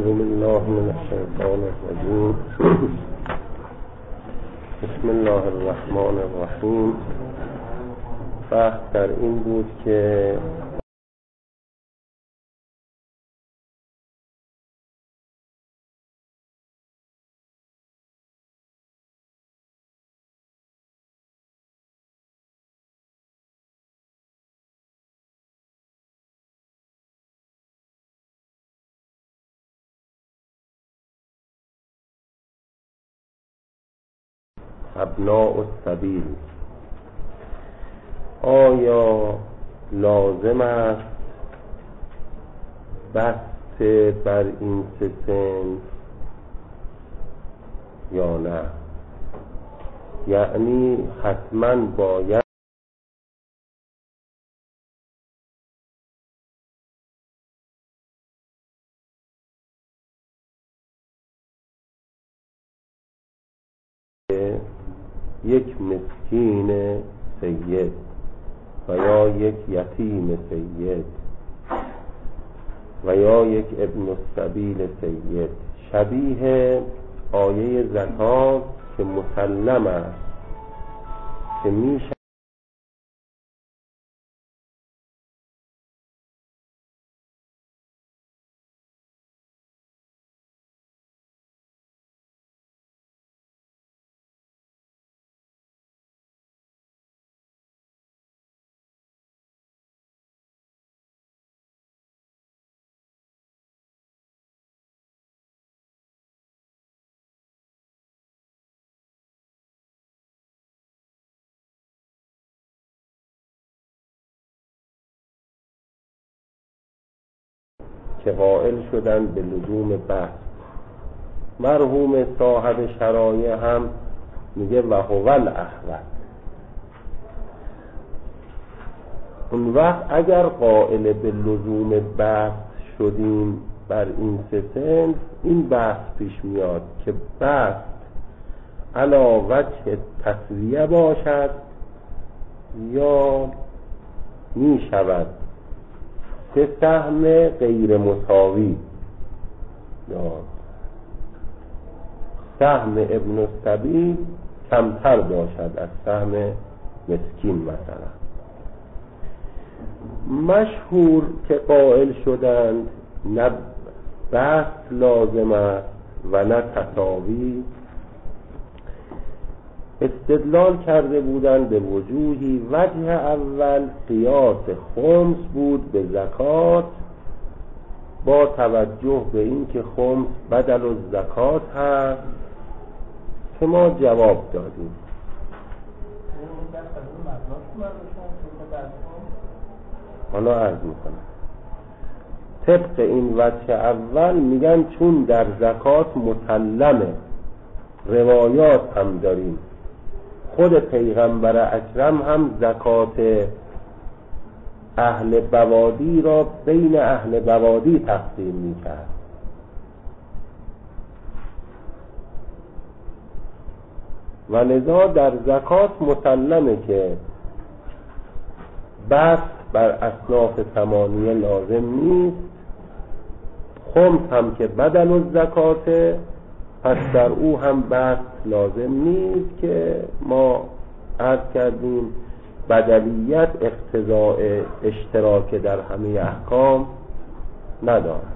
بالله من الشیطان الرجیم. بسم الله الرحمن الرحیم. بحث در این بود که ابناء السبیل آیا لازم است بحث بر این سه صنف یا نه؟ یعنی حتما باید یک مسکین سید و یا یک یتیم سید و یا یک ابن السبیل سید، شبیه آیه زکات که مسلم است که میشه که قائل شدن به لزوم بحث. مرحوم صاحب شرایع هم میگه و هو الاحوط. اون وقت اگر قائل به لزوم بحث شدیم بر این سه صنف، این بحث پیش میاد که بحث علی وجه تسویه باشد یا میشود که سهم غیر مساوی، یا سهم ابن السبیل کمتر باشد از سهم مسکین. مثلا مشهور که قائل شدند نه بحث لازم است و نه تساوی، استدلال کرده بودند به وجوهی. وجه اول قیاس خمس بود به زکات با توجه به این که خمس بدل الزکات هست که ما جواب دادیم. حالا عرض میکنم طبق این وجه اول میگن چون در زکات مسلمه، روایات هم داریم، خود پیغمبر اکرم هم زکات اهل بوادی را بین اهل بوادی تقسیم میکرد. و لذا در زکات مسلمه که بس بر اصناف ثمانیه لازم نیست. خمس هم که بدل الزکاته، پس در او هم بحث لازم نیست که ما عرض کردیم بدلیت اقتضاء اشتراک در همه احکام ندارد.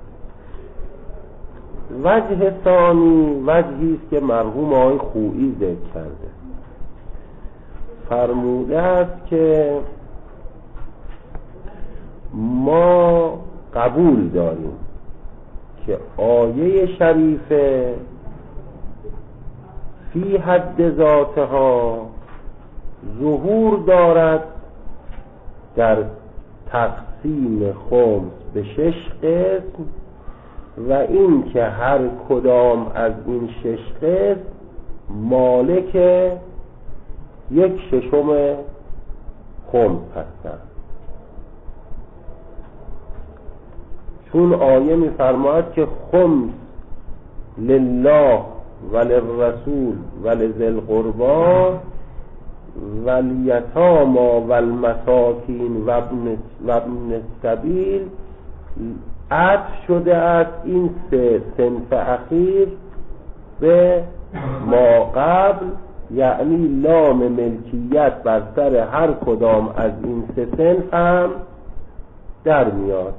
وجه ثانی وجهی است که مرحوم آقای خویی ذکر کرده، فرموده است که ما قبول داریم که آیه شریفه فی حد ذاتها ظهور دارد در تقسیم خمس به 6 قسم و این که هر کدام از این 6 قسم مالک 1/6 خمس هستند. چون آیه می‌فرماید که خمس لله وللرسول ولذی القربى والیتامی والمساکین و ابن السبیل عطف شده است این سه صنف اخیر به ما قبل، یعنی لام ملکیت بر سر هر کدام از این سه صنف هم در میاد.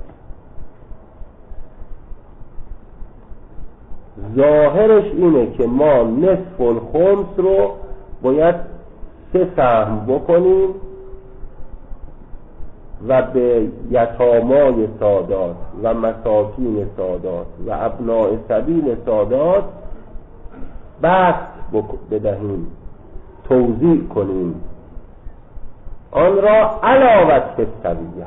ظاهرش اینه که ما نصف الخمس رو باید 3 سهم بکنیم و به یتامای سادات و مساکین سادات و ابناء سبیل سادات بسط بدهیم، توزیع کنیم آن را علاوه السویه.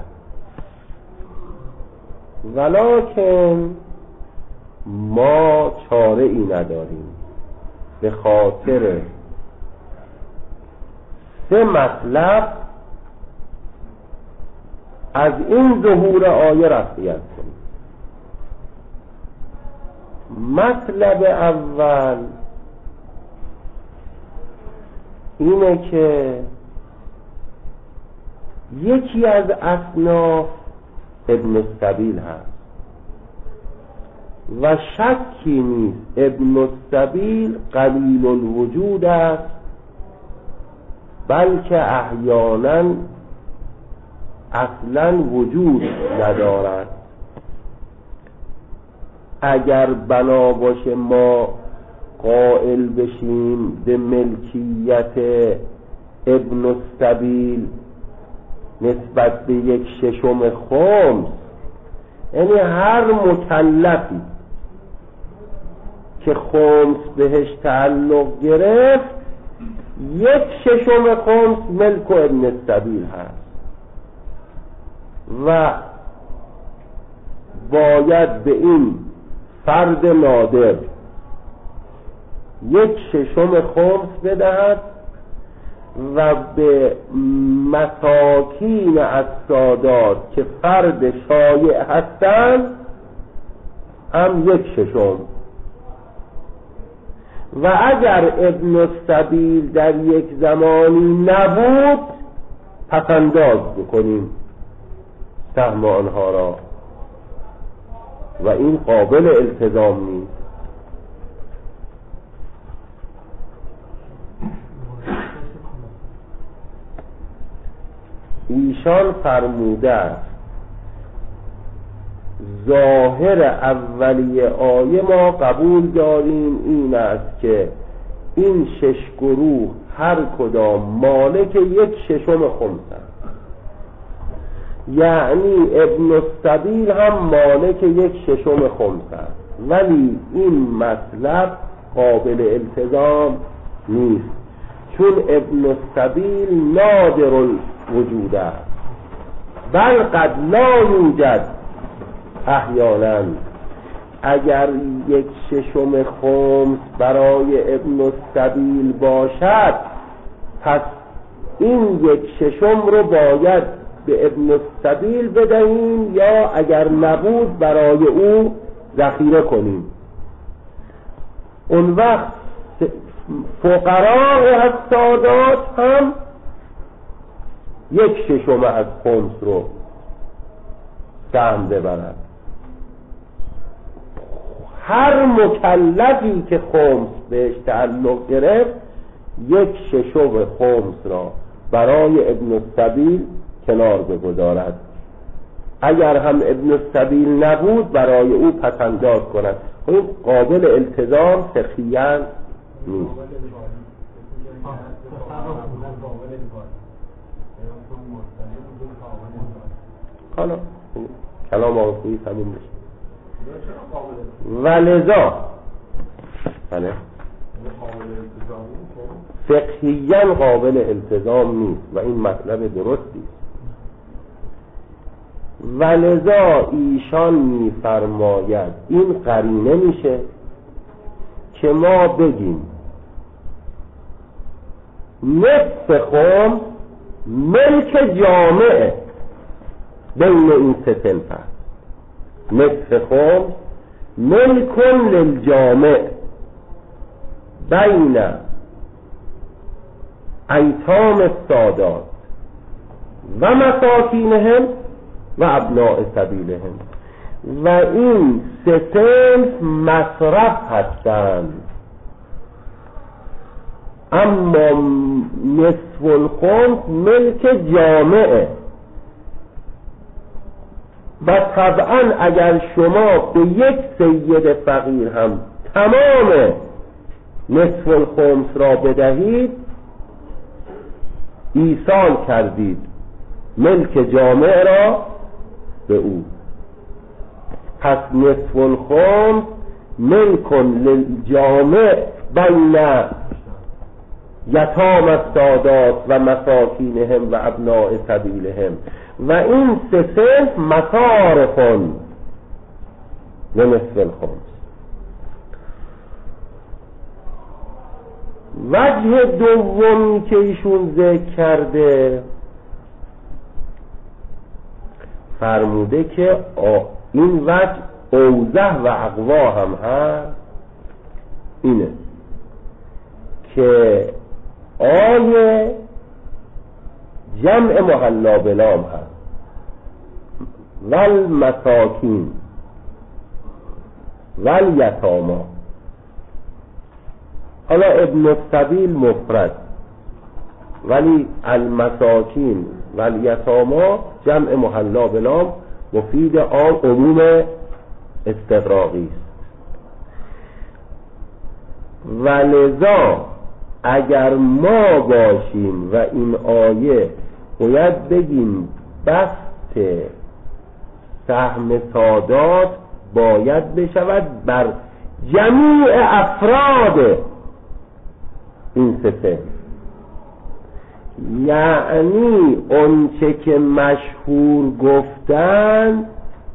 ولکن ما چاره ای نداریم، به خاطر 3 مطلب از این ظهور آیه رفعیت کنیم. مطلب اول اینه که یکی از اصناف ابن السبیل هست و شکی نیست ابن السبیل قلیل الوجود است، بلکه احیانا اصلا وجود ندارد. اگر بنا باشه ما قائل بشیم به ملکیت ابن السبیل نسبت به 1/6 خمس، یعنی هر مکلفی که خمس بهش تعلق گرفت 1/6 خمس ملک ابن السبیل هست و باید به این فرد نادر 1/6 خمس بدهد و به مساکین السادات که فرد شایع هستند هم 1/6. و اگر ابن السبیل در یک زمانی نبود پسنداز بکنیم سهم آنها را و این قابل التزام نیست. ایشان فرموده است ظاهر اولی آیه ما قبول داریم این است که این 6 گروه هر کدام مالک 1/6 خمسند، یعنی ابن السبیل هم مالک 1/6 خمسند، ولی این مطلب قابل التزام نیست چون ابن السبیل نادر الوجود است، بل قد لا یوجد احیانا. اگر 1/6 خمس برای ابن السبیل باشد پس این 1/6 رو باید به ابن السبیل بدهیم یا اگر نبود برای او ذخیره کنیم. اون وقت فقراء از سادات هم 1/6 از خمس رو سهم ببرند. هر مکلفی که خمس بهش تعلق گرفت 1/6 خمس را برای ابن السبیل کنار بگذارد، اگر هم ابن السبیل نبود برای او پسنداز کند. این قابل التزام فقهیاً نیست. حالا کلام آقایی تموم بشه. ولذا فقهیاً قابل التزام نیست و این مطلب درستی است. ولذا ایشان می‌فرماید این قرینه میشه که ما بگیم نصف خمس ملک جامعه بین این 3 صنف است. نصف خمس ملک للجامع بین ایتام السادات و مساکینهم و ابناء سبیلهم و این سه صنف مصرف هستند. اما نصف الخمس ملک جامعه و طبعا اگر شما به یک سید فقیر هم تمام نصف الخمس را بدهید ایصال کردید ملک جامع را به او. پس نصف الخمس ملک للجامع بین یتام السادات و مساکینهم و ابناء سبیلهم و این سه صنف مصارف لنصف الخمس. وجه دومی که ایشون ذکر کرده فرموده که این وجه اوضح و اقوا هم هست، اینه که آیه جمع محلا بلام هست والمساکین والیتاما. حالا ابن السبیل مفرد ولی المساکین والیتاما جمع محلا بلام مفید آن عموم استغراقی است. ولذا اگر ما باشیم و این آیه باید بگیم بسط سهم سادات باید بشود بر جمیع افراد این سه، یعنی اونچه که مشهور گفتن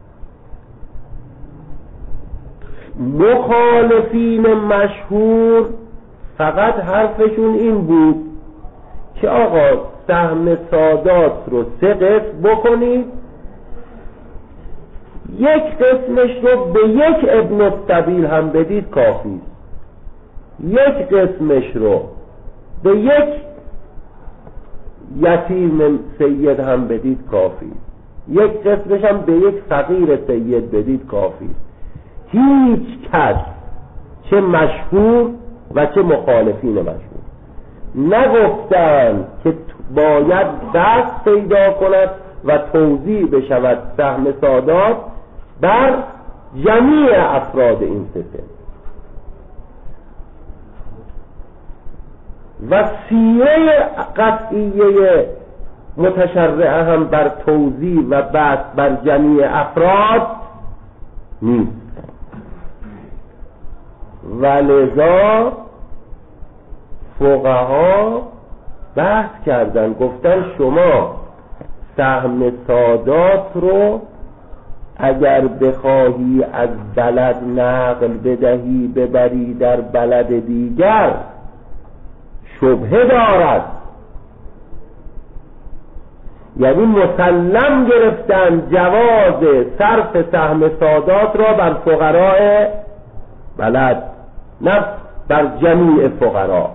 مخالفین مشهور فقط حرفشون این بود که آقا سهم سادات رو 3 قسم بکنید، یک قسمش رو به یک ابن السبیل هم بدید کافی، یک قسمش رو به یک یتیم سید هم بدید کافی، یک قسمش هم به یک فقیر سید بدید کافی. هیچ کس چه مشهور و چه مخالفین مشهور نگفتند که باید دست پیدا کند و توزیع بشود سهم سادات بر جمیع افراد این سه. و سیره قطعیه متشرعه هم بر توزیع و بحث بر جمیع افراد نیست. ولذا فقها بحث کردن، گفتن شما سهم سادات رو اگر بخواهی از بلد نقل بدهی ببری در بلد دیگر شبهه دارد، یعنی مسلم گرفتن جواز صرف سهم سادات را بر فقراء بلد نه بر جمیع فقرا.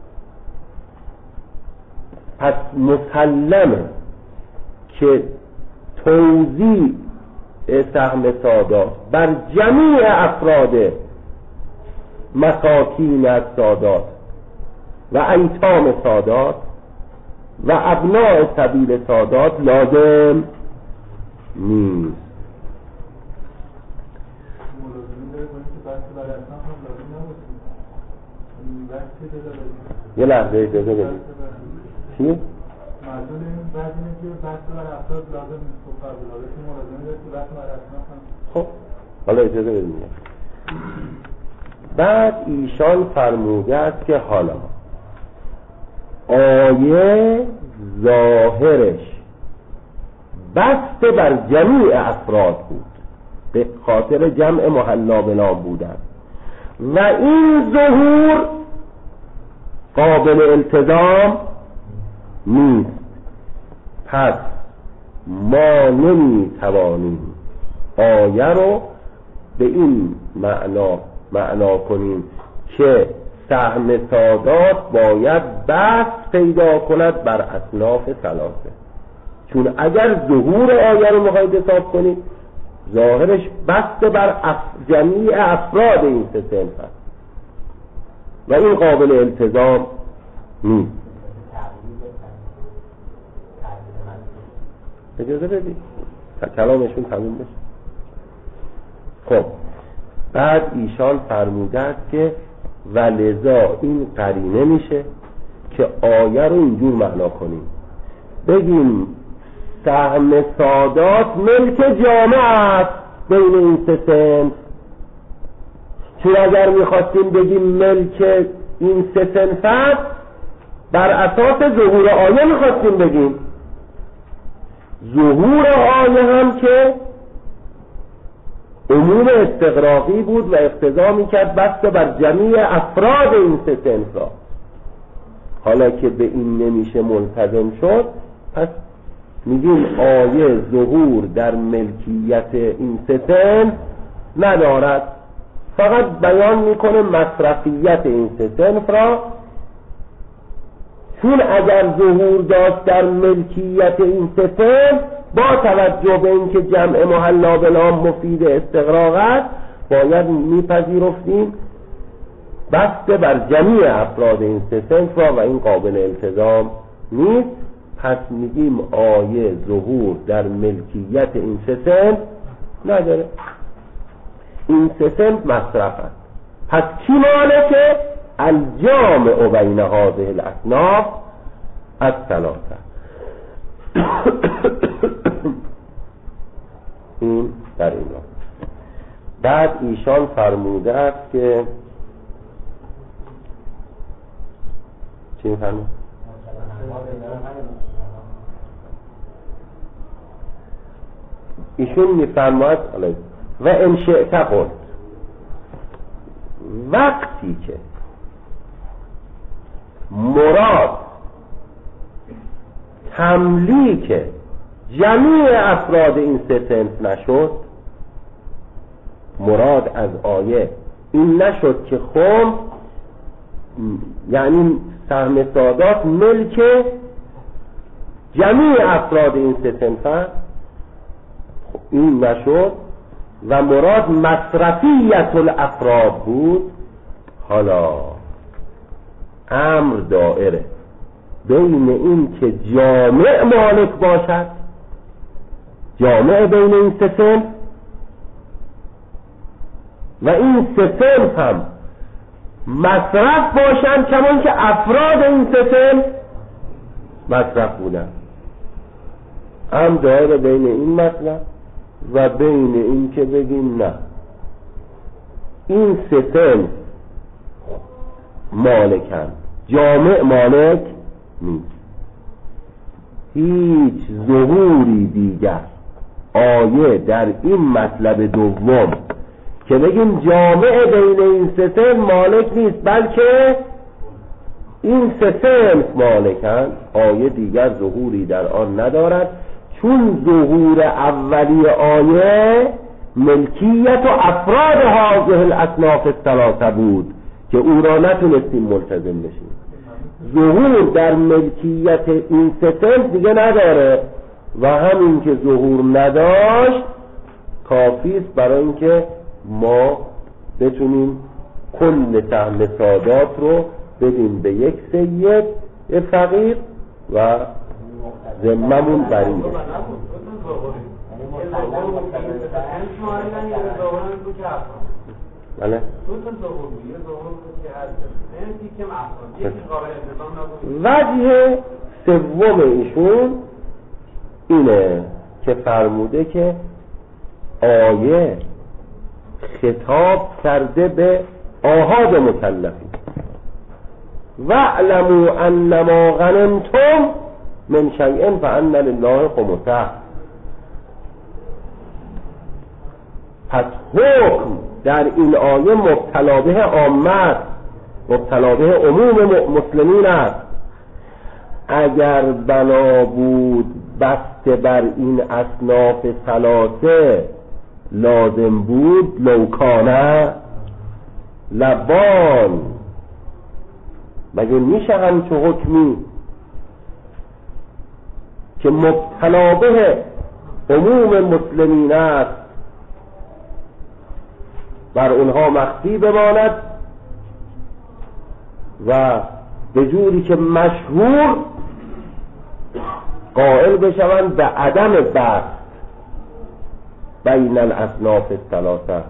پس مسلمه که توزیع سهم سادات بر جمیع افراد مساکین السادات و ایتام سادات و ابناء سبیل سادات لازم نیست. یه لحظه اجازه بدید. چی؟ مردم این بعد اینه که بحث بر افراد لازم نیست. خب قبل که ملازمه دارد که بحث بر اسناف هم. خب حالا اجازه بدید. بعد ایشان فرموده است که حالا آیه ظاهرش بسته بر جمیع افراد بود به خاطر جمع محلا بلام بودن و این ظهور قابل التزام نیست. پس ما نمی توانیم آیه رو به این معنا کنیم که سهم سادات باید بست پیدا کند بر اصناف ثلاثه، چون اگر ظهور آیه رو میخواید حساب کنید ظاهرش بسته بر جمیع افراد این سه صنف است و این قابل التزام نیست. اجازه بدید تا کلامشون تموم بشه. خب بعد ایشان فرموده است که ولذا این قرینه میشه که آیه رو اینجور معنا کنیم، بگیم سهم سادات ملک جامعه است بین این سه صنف. چون اگر میخواستیم بگیم ملک این سه صنف است بر اساس ظهور آیه میخواستیم بگیم. ظهور آیه هم که عموم استغراقی بود و اقتضا میکرد بسته بر جمیع افراد این سه صنف را. حالا که به این نمیشه ملتزم شد، پس میگیم آیه ظهور در ملکیت این سه صنف ندارد، فقط بیان میکنه مصرفیت این سه صنف را. چون اگر ظهور داشت در ملکیت این سه صنف، با توجه به اینکه جمع محلا بلام مفید استغراق است، باید میپذیرفتیم بسته بر جمیع افراد این سه صنف را و این قابل التزام نیست. پس میگیم آیه ظهور در ملکیت این سه صنف نداره، این سه صنف مصرف است. پس کی مالکه؟ الجامع بین هذه الاصناف الثلاثه. این در این را. بعد ایشان فرموده است که چی میفرمود؟ ایشون میفرماید و ان شئت قلت، وقتی که مراد تملیک جمیع افراد این سه صنف نشد، مراد از آیه این نشد که خب یعنی سهم سادات ملک جمیع افراد این سه صنف است، این نشد و مراد مصرفیت الافراد بود. حالا امر دائره بین این که جامع مالک باشد، جامع بین این سه صنف، و این سه صنف هم مصرف باشند کمان که افراد این سه صنف مصرف بودن. امر دائره بین این مطلب و بین این که بگیم نه، این سه صنف مالکند، جامع مالک نیست. هیچ ظهوری دیگر آیه در این مطلب دوم که بگیم جامع بین این سه صنف مالک نیست، بلکه این سه صنف مالکند، آیه دیگر ظهوری در آن ندارد. چون ظهور اولی آیه ملکیت و افراد هذه الاصناف الثلاثه بود که او را نتونستیم ملتزم بشیم. ظهور در ملکیت این سه صنف دیگه نداره و همین که ظهور نداشت کافی است برای اینکه ما بتونیم کل سهم سادات رو بدیم به یک سید فقیر و ذممون بر این بشه. بله. وجه سوم ایشون اینه که فرموده که آیه خطاب کرده به آحاد مکلفین وَاعْلَمُوا أَنَّمَا غَنِمْتُمْ من شیء فأن لله خمسه. پس حکم در این آیه مبتلا به عامه، مبتلا به عموم مسلمین است. اگر بنا بود بسته بر این اصناف ثلاثه لازم بود لوکانه لبان، مگه میشه همچه حکمی که مبتلا به عموم مسلمین است بر اونها مخفی بماند و به جوری که مشهور قائل بشوند به عدم بحث بین الاصناف الثلاثه.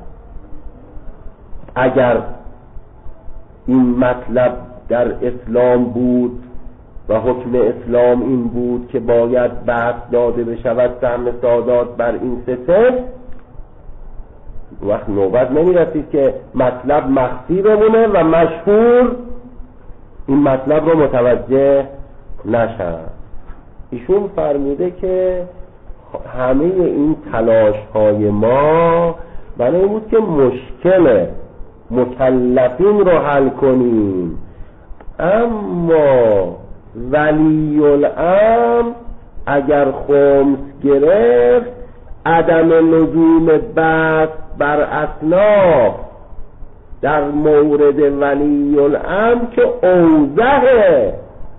اگر این مطلب در اسلام بود و حکم اسلام این بود که باید بحث داده بشود سهم سادات بر این سه، وقت نوبت نمی رسید که مطلب مخفی بمونه و مشهور این مطلب رو متوجه نشد. ایشون فرموده که همه این تلاش های ما برای این بود که مشکل مکلفین رو حل کنیم، اما ولی الامر اگر خمس گرفت عدم لزوم بحث بر اصناف در مورد ولی الامر که اوضحه.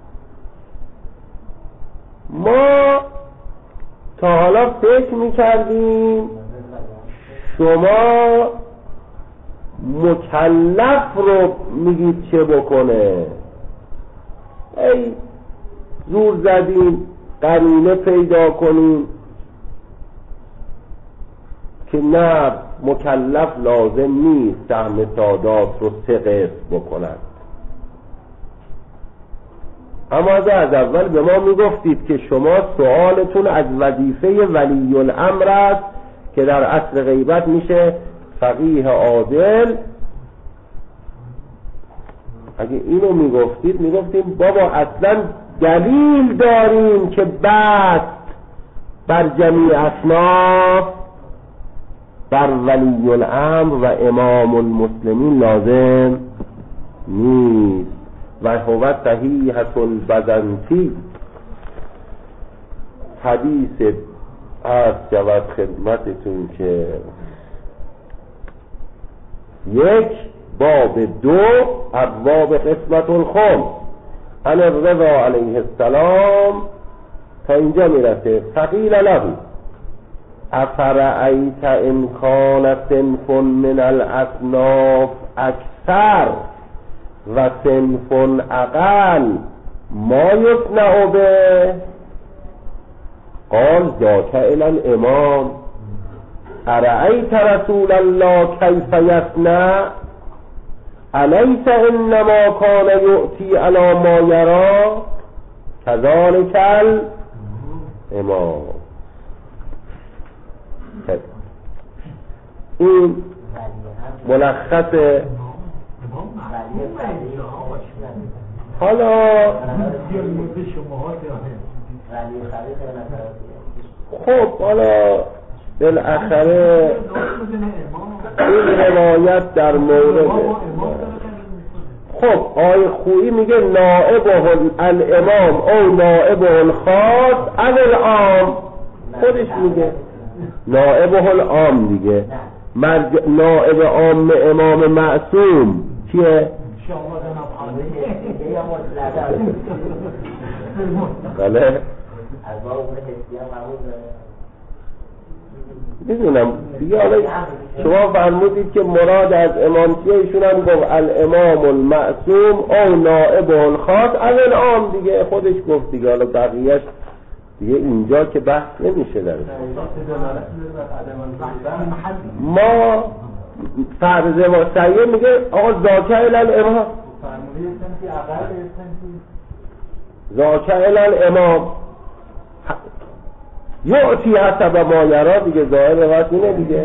ما تا حالا فکر میکردیم شما مکلف رو میگید چه بکنه، ای زور زدیم قرینه پیدا کنیم که نه مکلف لازم نیست سهم سادات رو 3 قسم بکنند. اما از اول به ما میگفتید که شما سوالتون از وظیفه ولی الامر است که در اصل غیبت میشه فقیه عادل. اگه اینو میگفتیم بابا اصلا دلیل داریم که بحث بر جمیع اصناف بر ولی الامر و امام المسلمین لازم نیست. و هو صحیحة البزنطی حدیث از جواد خدمتتون که 1 باب 2 ابواب قسمت الخمس عن الرضا علیه السلام تا اینجا میرسه. فقیل له افرأیت ان کان صنف من الاصناف اکثر و صنف اقل ما یصنع به؟ قال ذاک الی الامام ارأیت رسول الله کیف یصنع الیس انما کان یؤتی علی ما یری کذلک الامام. این ملخص. حالا خب حالا بالاخره این روایت در مورد خب آقای خویی میگه نائبه الامام او نائبه الخاص او العام. خودش میگه نائبه العام دیگه. نائب عام امام معصوم کیه؟ بله میدونم دیگه. حالا شما فرمودید که مراد از امام کیه، ایشون هم گفت الامام المعصوم او نائب الخاص او العام دیگه. خودش گفت دیگه. حالا بقیهش دیگه اینجا که بحث نمیشه درش. ما فرض و سعیه میگه آقا ذاک الی الامام، ذاک الی الامام یعطی حسب ما یرا دیگه. ظاهر روایت اینه دیگه.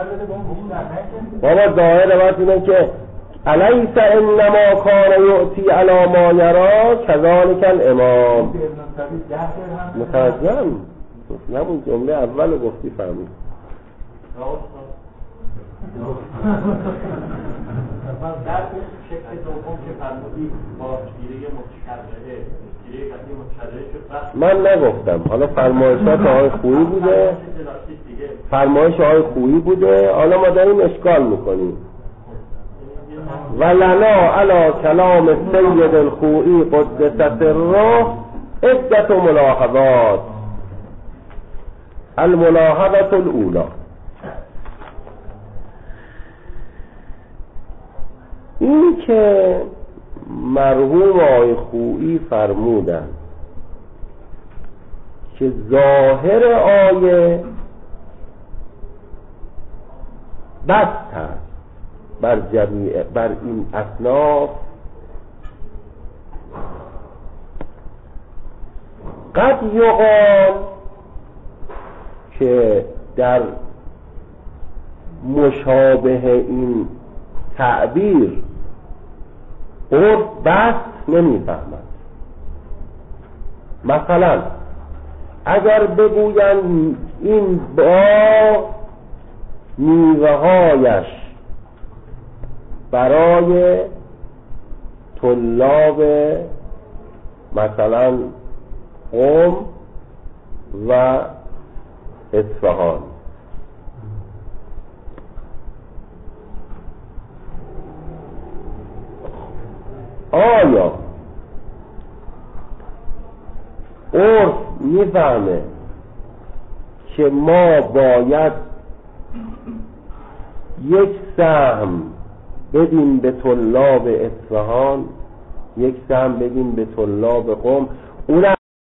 بابا ظاهر روایت اینه که الیس انما کان یعطی علی ما یرا کذلک الامام. متوجهم نبود جمله اول گفتی فهمید. در شکل دوم که فرمودی با گیره متشرعه من نگفتم. حالا فرمایشات آقای خویی بوده، فرمایش آقای خویی بوده. حالا ما داریم اشکال میکنیم. ولنا علی کلام سید الخویی قدس سره عدت ملاحظات. الملاحظة الاولى این که مرحوم آقای خویی فرمودن که ظاهر آیه بست هست بر این اصناف، قد یقال که در مشابه این تعبیر عرف بست نمیفهمد. مثلا اگر بگویند این باغ میوه‌هایش برای طلاب مثلا قم و اصفهان، آیا عرف میفهمه که ما باید یک سهم بدیم به طلاب اصفهان، یک سهم بدیم به طلاب قم؟ اون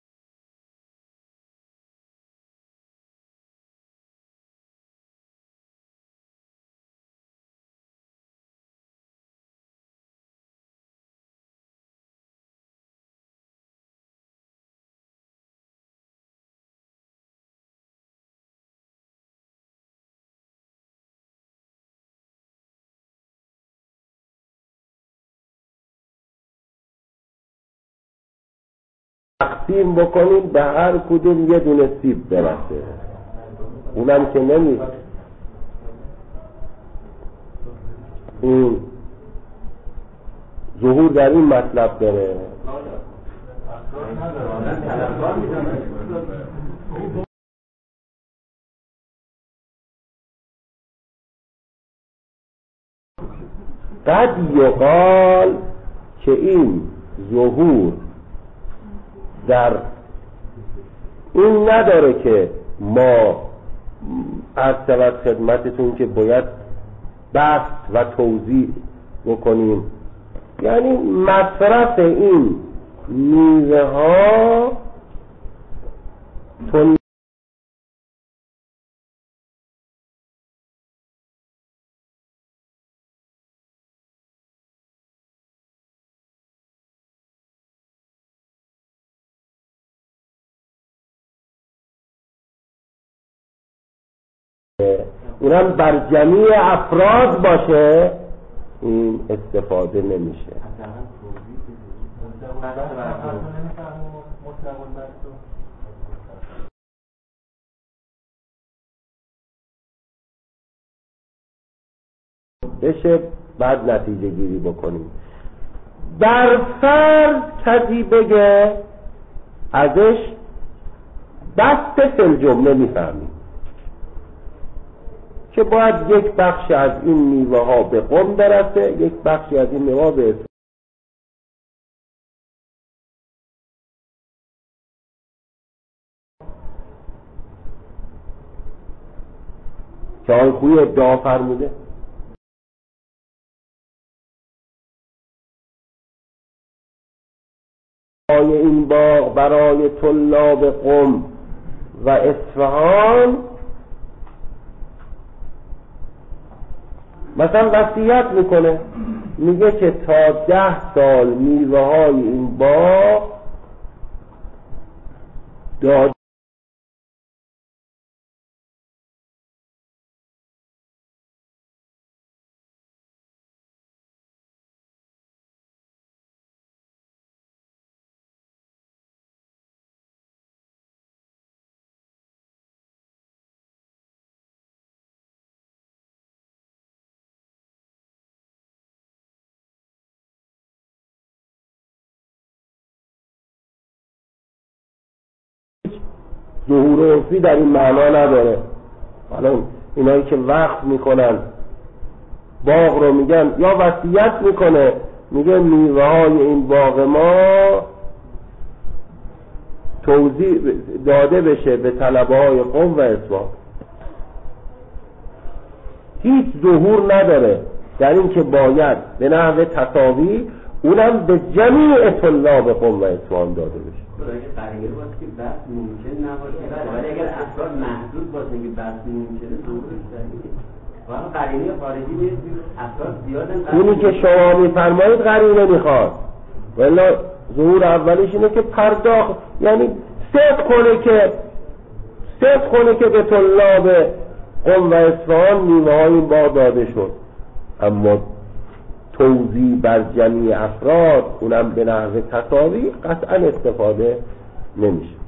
تقسیم بکنیم به هر کدوم یه دونه سیب برسه، اونم که نمی این ظهور در این مطلب داره. قد یقال که این ظهور در این نداره که ما عرض شود خدمتتون که باید بحث و توضیح بکنیم، یعنی مصرف این میوه ها اونم بر جمیع افراد باشه، این استفاده نمیشه. بشه بعد نتیجه گیری بکنیم. در فرض کسی بگه ازش دست فل جمله میفهمیم که باید یک بخش از این میوه ها به قم برسه، یک بخشی از این میوه ها به اصفهان. که آقای خویی ادعا فرموده این باغ برای طلاب قم و اصفهان، مثلا وصیت میکنه میگه که تا 10 سال میوه های این باغ داد ظهور عرفی در این معنا نداره. حالا اینایی که وقف میکنن باغ رو میگن، یا وصیت میکنه میگه میوه های این باغ ما توزیع داده بشه به طلبه های قم و اصفهان، هیچ ظهور نداره. در این که باید به نحو تساوی اونم به جمیع طلاب قم و اصفهان داده بشه. اگه قرینه باشه که بس ممکن نباشه، ولی اگر افراد محدود باشه که بس ممکنه ظهورش دلیله. واقعا قرینه خارجی نیست، افراد زیادن. اونی که شما میفرمایید قرینه میخواد، ولی ظهور اولش اینه که پرداخت، یعنی صدق کنه که به طلاب قم و اصفهان نیمه های این بار داده شد، اما توزیع بر جمیع افراد اونم به نحو تساوی قطعا استفاده نمیشه.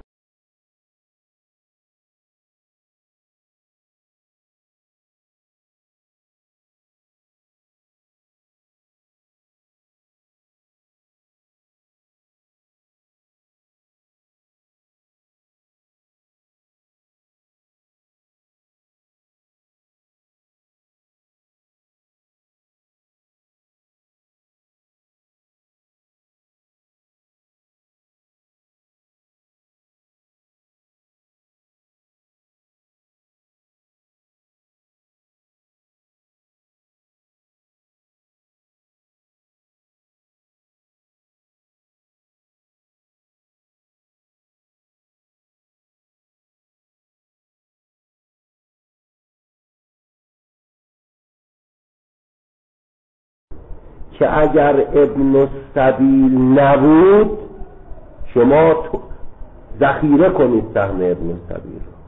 که اگر ابن السبیل نبود شما ذخیره کنید سهم ابن السبیل رو.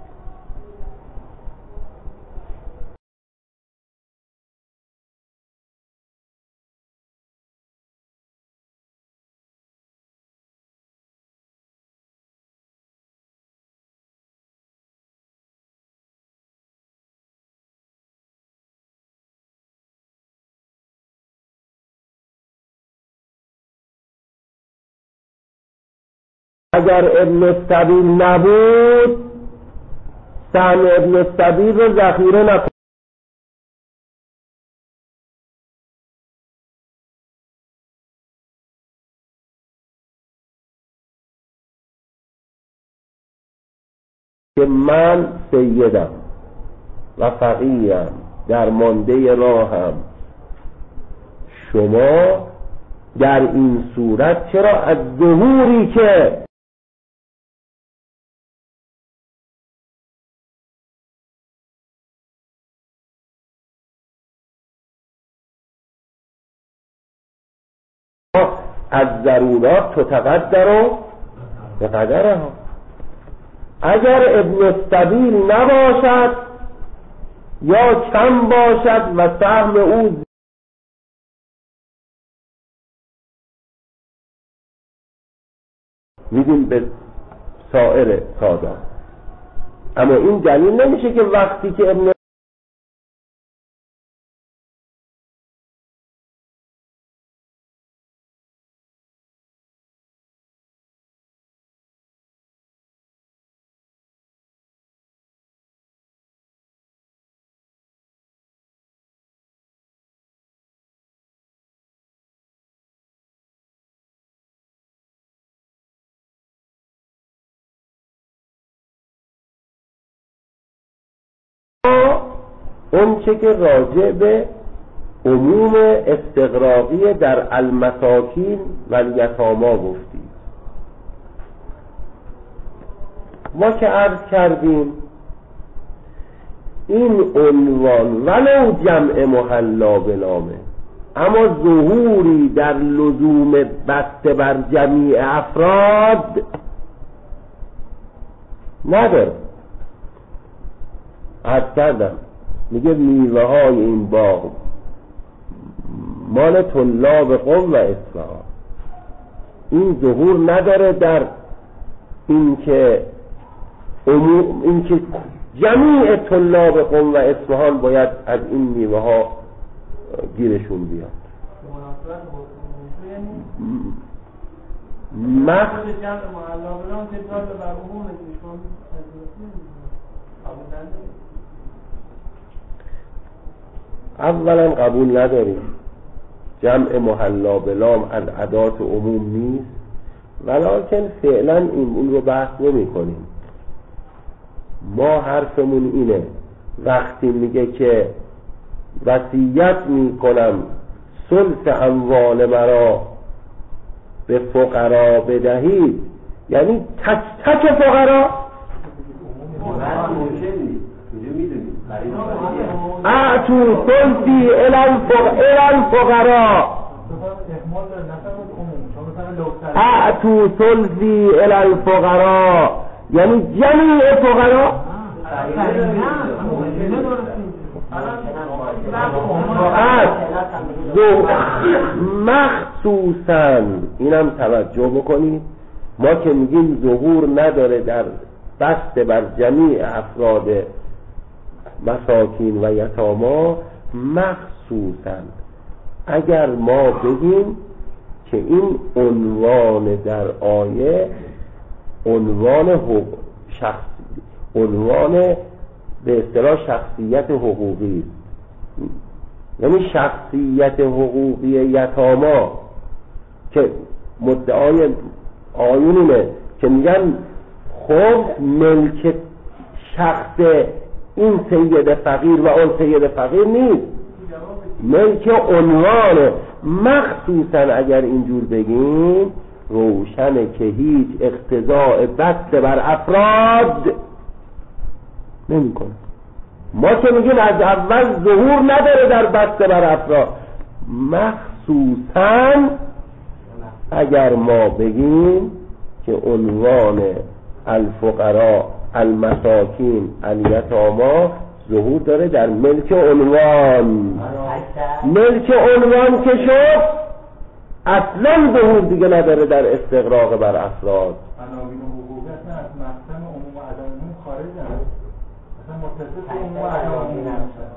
اگر ابن السبیل نبود سهم ابن السبیل رو ذخیره نکن. که من سیدم و فقیهم درمانده راهم، شما در این صورت چرا از ظهوری که از ضرورات تتقدر به قدرها، اگر ابن السبیل نباشد یا کم باشد و سهم او میدیم به سایر ساده، اما این دلیل نمیشه که وقتی که ابن اون چه که راجع به عموم استغراقی در المساکین و الیتاما گفتیم. ما که عرض کردیم این عنوان ولو جمع محلا بنامه، اما ظهوری در لزوم بسته بر جمیع افراد نداره. عرض کردم میگه میوه های این باغ مال طلاب قم و اصفهان، این ظهور نداره در اینکه جمیع طلاب قم و اصفهان باید از این میوه ها گیرشون بیاد. اولا قبول نداریم جمع محلا بلام از ادات عموم نیست، ولکن فعلا اون رو بحث نمی کنیم. ما حرفمون اینه وقتی میگه که وصیت می کنم ثلث اموال مرا به فقرا بدهید، یعنی تک تک فقرا. اعطوا ثلثی الی الفقرا، اعطوا ثلثی الی الفقرا، یعنی جمیع فقرا. مخصوصا اینم توجه بکنید، ما که میگیم ظهور نداره در بسته بر جمیع افراد مساکین و یتاما، مخصوصا اگر ما بگیم که این عنوان در آیه عنوان عنوان به اصطلاح شخصیت حقوقی، یعنی شخصیت حقوقی یتاما که مدعای آیون اینه که میگن خب ملک شخص این سید فقیر و اون سید فقیر نیست، ملک عنوانه. مخصوصا اگر اینجور بگیم روشنه که هیچ اقتضاء بسته بر افراد نمی کنه. ما که میگیم از اول ظهور نداره در بسته بر افراد، مخصوصا اگر ما بگیم که عنوان الفقراء المساکین الیتاما ظهور داره در ملک عنوان. ملک عنوان که شد اصلا ظهور دیگه نداره در استغراق بر افراد. عناوین حقوقی اصلا از مقسم عموم و عدم عموم خارج هست، اصلا متصف عموم و عدم عموم هست.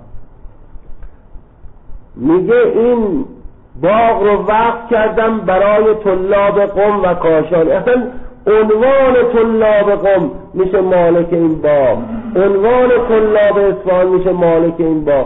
میگه این باغ رو وقف کردم برای طلاب قم و کاشان، اصلا عنوان طلاب قم میشه مالک این باغ، عنوان طلاب اصفهان میشه مالک این باغ.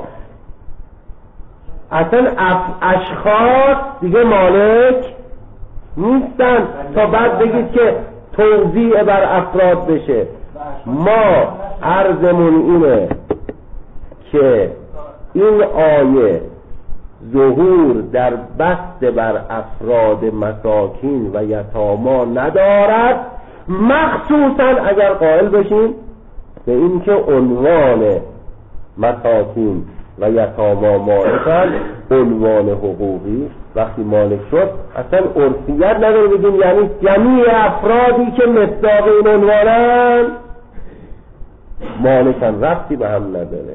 اصلا اشخاص دیگه مالک نیستن تا بعد بگید که توزیع بر افراد بشه. ما عرضمون اینه که این آیه ظهور در بسته بر افراد مساکین و یتاما ندارد، مخصوصا اگر قائل بشیم به این که عنوان مساکین و یتاما مالکن، عنوان حقوقی وقتی مالک شد اصلا عرفیت نداره بگیم یعنی جمیع افرادی که مصداق این عنوانن مالکن، ربطی به هم نداره.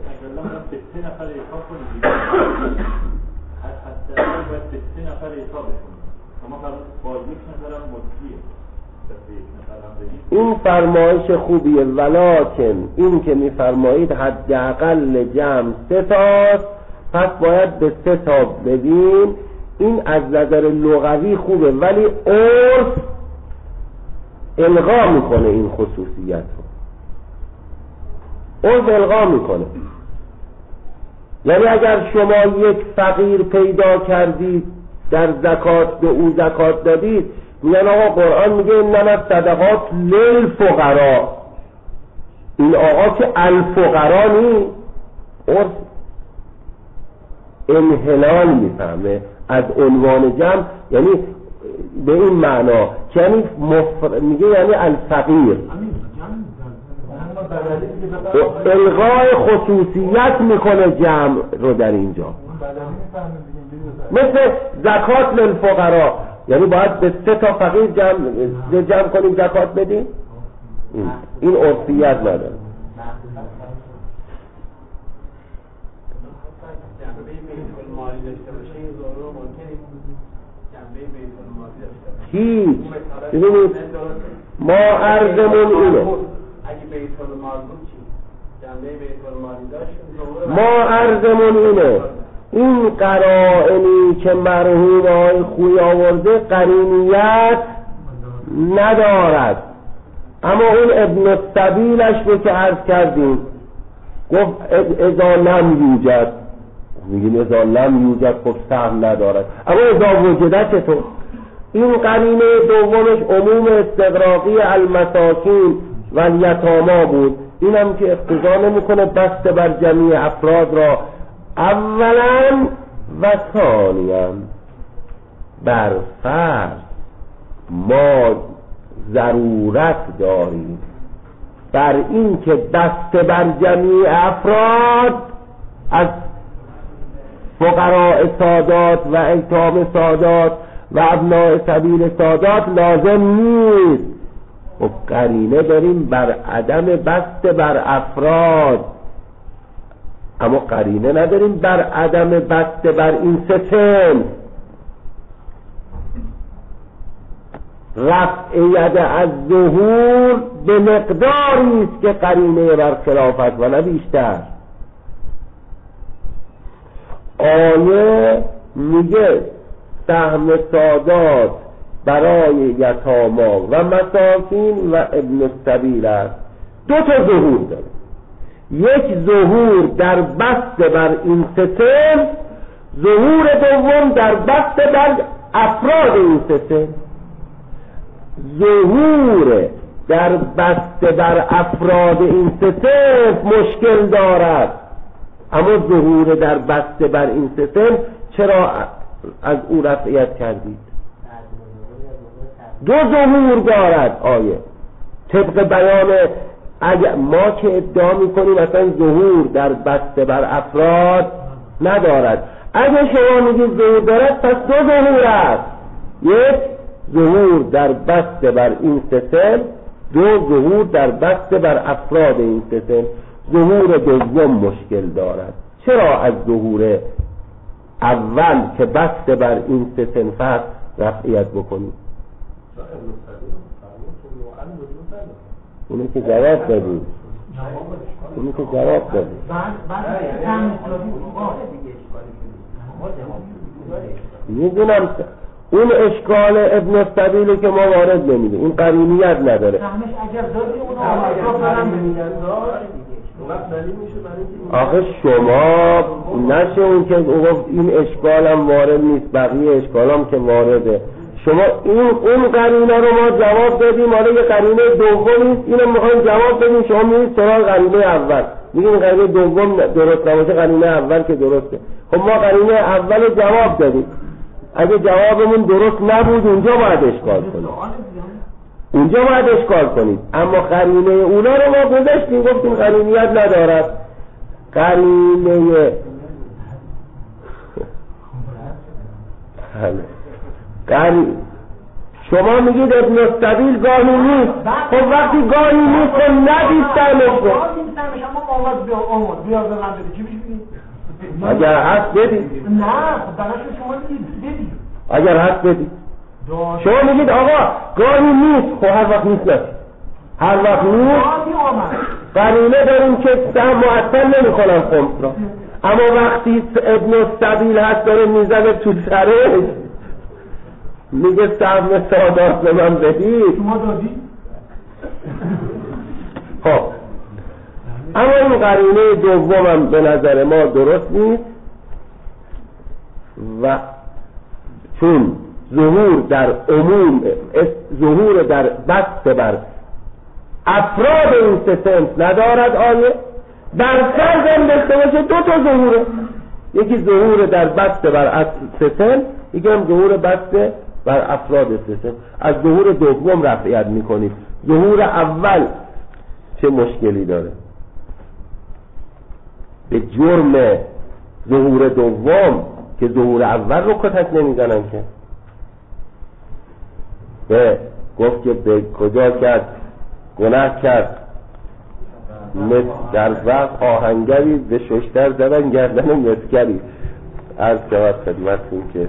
این فرمایش خوبیه، ولکن این که میفرمایید حداقل جمع 3 تاست، پس باید به 3 تا ببین. این از نظر لغوی خوبه ولی عرف الغا میکنه این خصوصیت رو، عرف الغا میکنه. یعنی اگر شما یک فقیر پیدا کردید در زکات به او زکات دادید، میگن آقا قرآن میگه انما صدقات للفقراء، این آقا که الفقراء نیست، عرف انحلال میفهمه از عنوان جمع، یعنی به این معنا که یعنی میگه یعنی الفقیر، الغای خصوصیت میکنه جمع رو در اینجا. مثل زکات للفقراء، یعنی باید به 3 تا فقیر جمع کنیم زکات بدیم، این عرفیت نداره. هیچ ببینید ما عرضمون اینه، ما عرضمون اینه این قرائنی که مرحوم آقای خوی آورده قرینیت ندارد، اما اون ابن السبیلش رو که عرض کردیم گفت اذا لم یوجد، میگیم اذا لم یوجد خب سهم ندارد، اما اذا وجده چطور؟ این قرینه دومش عموم استغراقی المساکین و الیتاما بود، اینم که اقتضا نمیکنه بسته بر جمیع افراد را اولا و ثانیا بر فرض ما ضرورت داریم بر این که بسته بر جمیع افراد از فقراء سادات و ایتام سادات و ابناء سبیل سادات لازم نیست. و قرینه داریم بر عدم بسته بر افراد، اما قرینه نداریم بر عدم بسته بر این سه صنف. رفع ید از ظهور به مقداری است که قرینه بر خلافت و نه بیشتر. آیه میگه سهم سادات برای یتاما و مساکین و ابن السبیل است. دو تا ظهور داره، یک ظهور در بسته بر این سه صنف، ظهور دوم در بسته بر افراد این سه صنف. ظهور در بسته بر افراد این سه صنف مشکل دارد، اما ظهور در بسته بر این سه صنف چرا از او رفعیت کردید؟ دو ظهور دارد آیه طبق بیان. اگر ما که ادعا میکنیم مثلا ظهور در بسته بر افراد ندارد، اگر شما میگید ظهور دارد پس دو ظهور است، یک ظهور در بسته بر این سه صنف، دو ظهور در بسته بر افراد این سه صنف. ظهور دوم مشکل دارد. چرا از ظهور اول که بسته بر این سه صنف است رفعیت بکنید؟ اونی که جواب دادید میدونم اون اشکال ابن السبیل که ما وارد نمیده، این قرینیت نداره. آخه شما نشه اون که این اشکال هم وارد نیست، بقیه اشکال هم که وارده. شما اون قرینه رو ما جواب دادیم، حالا یه قرینه دوم نیست، اینو میخوایم جواب بدیم، شما میرید سراغ قرینه اول، میگین قرینه دوم درست نباشه، قرینه اول که درسته. خب ما قرینه اول رو جواب دادیم، اگه جوابمون درست نبود اونجا باید اشکال کنید. اما قرینه اونا رو ما گذاشتیم، گفتیم قرینیت ندارد. شما میگید ابن السبیل گاهی نیست. خب وقتی گاهی نیست خب ندید سهمش کن. اگر هست بدید. نه خب براشون شما بدید. اگر هست بدید. شما میگید آقا گاهی نیست، خب هر وقت نیست نست. هر وقت نیست قرینه داریم که سهم معطل نمی کنن خمس را. اما وقتی ابن السبیل هست داره میزنه تو سرش میگه سهم سادات به من بدید، شما دادید. خب اما این قرینه دومم به نظر ما درست نیست و چون ظهور در عموم، ظهور در بسته بر افراد این سه صنف ندارد آیه، در فرض هم داشته باشه دو تا ظهوره، یکی ظهور در بسته بر سه صنف، یکی هم ظهور بسته بر افراد سه صنف. از ظهور دوم رفعیت میکنید. ظهور اول چه مشکلی داره؟ به جرم ظهور دوم که ظهور اول رو کتک نمیزنن که به گفت که به کجا کرد گناه کرد در وقت آهنگری به ششتر زدن گردن مسکری. عرض شود خدمتتون که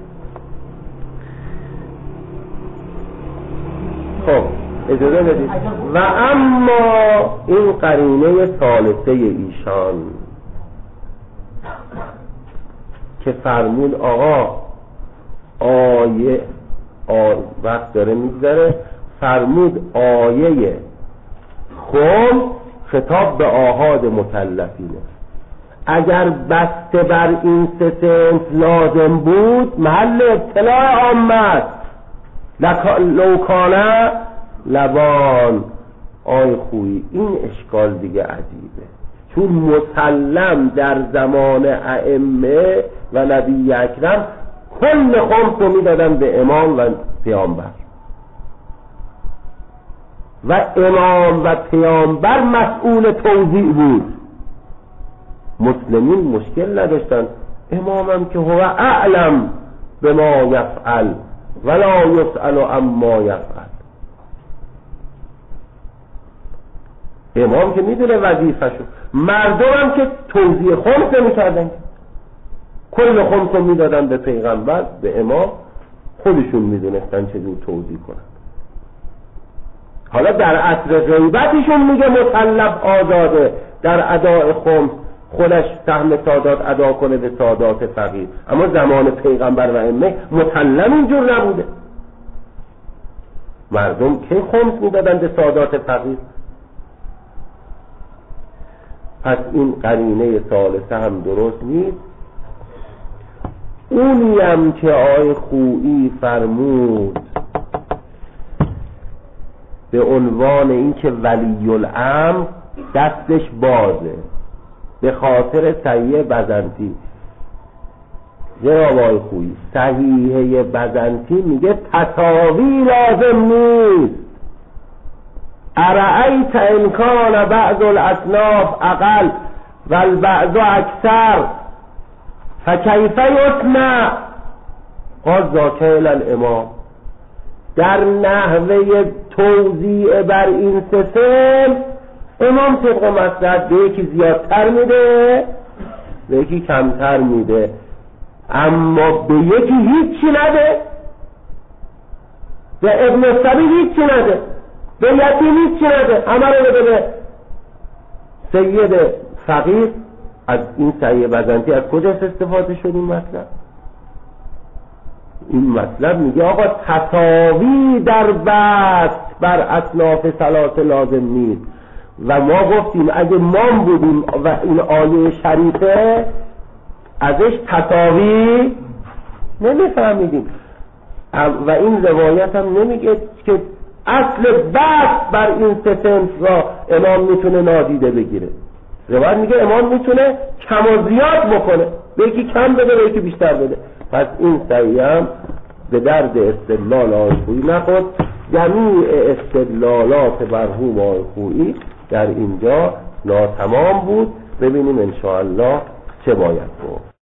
خب اجازه بدید. و اما این قرینه ثالثه ایشان که فرمود آقا آیه وقت داره میگذره، فرمود آیه خم خطاب به آحاد مکلفینه. اگر بسته بر این سه صنف لازم بود محل اطلاع آمد لوکانه لبان. آی خویی این اشکال دیگه عجیبه، چون مسلم در زمان ائمه و نبی اکرم کل خمس رو میدادن به امام و پیامبر و امام و پیامبر مسئول توزیع بود. مسلمین مشکل نداشتن، امامم که هو اعلم به ما یفعل ولا یسأل عما یفعل، امام که میدونه وظیفه‌شو، مردم هم که توزیع خمس نمی‌کردن، کل خمس رو میدادن به پیغمبر به امام، خودشون میدونستن چجور توزیع کنن. حالا در عصر غیبتشون میگه مطلب آزاده در اداء خمس خودش سهم سادات ادا کنه به سادات فقیر، اما زمان پیغمبر و ائمه مطلب اینجور نبوده. مردم که خمس میدادن به سادات فقیر. پس این قرینه ثالثه هم درست نیست. اونیم که آقای خویی فرمود به عنوان اینکه ولی الامر دستش بازه به خاطر صحیح بزنطی، جناب آقای خویی صحیح بزنطی میگه تساوی لازم نیست. ارأیت ان کان بعض الاصناف اقل و البعض اکثر فکیف یصنع؟ قال ذاک الی الامام. در نحوه توزیع بر این سیستم امام طبق مصلحت به یکی زیادتر میده به یکی کمتر میده، اما به یکی هیچی نده، به ابن السبیل هیچی نده، به یتیم هیچی نده، همه رو بده به سید فقیر. از این صحیح بزنطی از کجا استفاده شد این مطلب؟ این مطلب میگه آقا تساوی در بست بر اصناف ثلاثه لازم نیست. و ما گفتیم اگه ما بودیم و این آیه شریفه ازش تساوی نمیفهمیدیم. و این روایت هم نمیگه که اصل بست بر این سه صنف را امام میتونه نادیده بگیره. روایت میگه امام میتونه کم و زیاد بکنه، به یکی کم بده به یکی بیشتر بده. پس این صحیح هم به درد استدلال آقای خویی نخورد. جمیع استدلالات مرحوم آقای خویی در اینجا ناتمام بود. ببینیم انشاءالله چه باید بود.